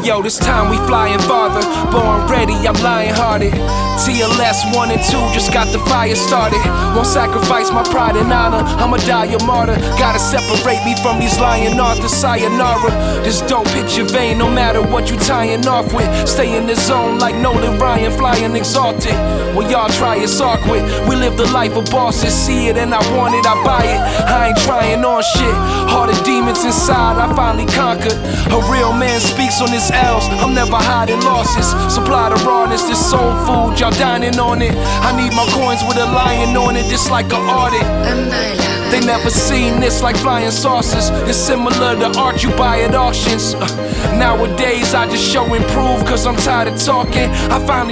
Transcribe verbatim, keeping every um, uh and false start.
yo, this time we flying farther. Born ready, I'm lion-hearted. T L S one and two just got the fire started. Won't sacrifice my pride and honor, I'ma die a martyr. Gotta separate me from these lying authors, sayonara. This dope hit your vein no matter what you tying off with. Stay in the zone like Nolan Ryan, flying exalted. When y'all try, it's awkward. We live the life of bosses, see it and I want it, I buy it. I ain't trying on shit, heart of demons inside, I finally conquered. A real man speaks on his L's, I'm never hiding losses. Supply the rawness, this soul food, y'all dining on it. I need my coins with a lion on it, this like an audit. They never seen this like flying saucers. It's similar to art you buy at auctions. uh, Nowadays I just show and prove, cause I'm tired of talking. I finally